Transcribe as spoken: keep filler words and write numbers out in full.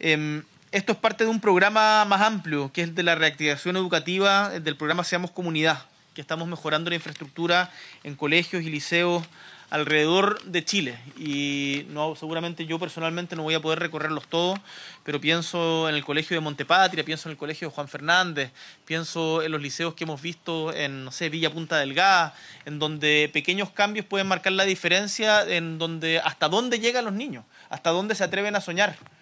Eh, esto es parte de un programa más amplio, que es el de la reactivación educativa, el del programa Seamos Comunidad, que estamos mejorando la infraestructura en colegios y liceos alrededor de Chile. Y no, seguramente yo personalmente no voy a poder recorrerlos todos, pero pienso en el colegio de Montepatria, pienso en el colegio de Juan Fernández, pienso en los liceos que hemos visto en, no sé, Villa Punta Delgada, en donde pequeños cambios pueden marcar la diferencia, en donde hasta dónde llegan los niños, hasta dónde se atreven a soñar.